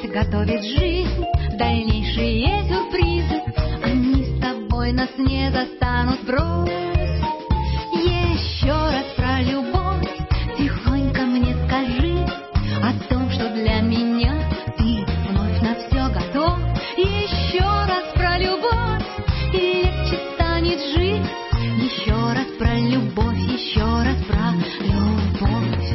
готовит жизнь, дальнейшие сюрпризы. Они с тобой нас не застанут врозь. Еще раз про любовь тихонько мне скажи о том, что для меня ты вновь на все готов. Еще раз про любовь, и легче станет жить. Еще раз про любовь, еще раз про любовь.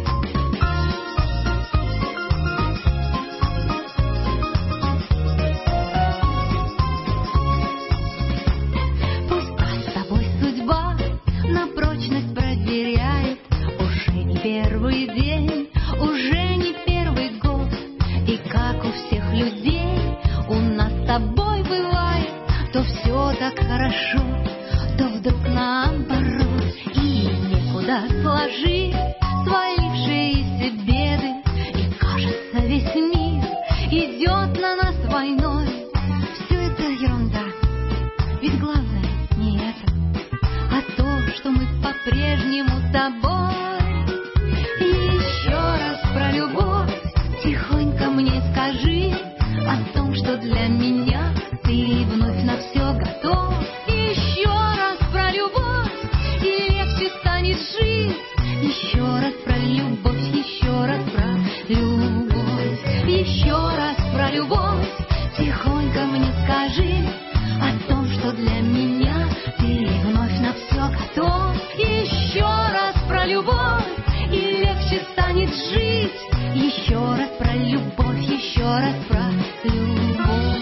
Пускай с тобой судьба на прочность проверяет. Уже не первый день, уже не первый год. И как у всех людей у нас с тобой бывает, то все так хорошо, то вдруг наоборот. И некуда сложить свалившиеся беды. И кажется, весь мир идет на нас войной. Все это ерунда, ведь главное не это, а то, что мы по-прежнему с тобой. И еще раз про любовь тихонько мне скажи о том, что для меня ты вновь на все готов. Еще раз про любовь, и легче станет жить. Еще раз про любовь, еще раз про любовь. Еще раз про любовь тихонько мне скажи о том, что для меня ты вновь на все готов. Еще раз про любовь, и легче станет жить. Еще раз про любовь, еще раз про любовь.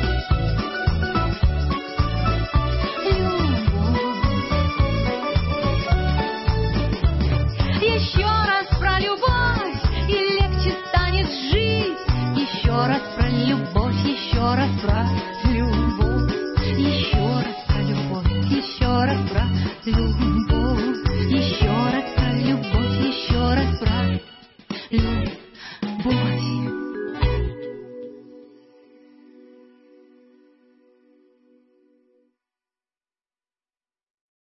Еще раз про любовь, и легче станет жить. Еще раз про любовь, еще раз про любовь. Еще раз про любовь, еще раз про любовь. Еще раз про любовь, еще раз про любовь.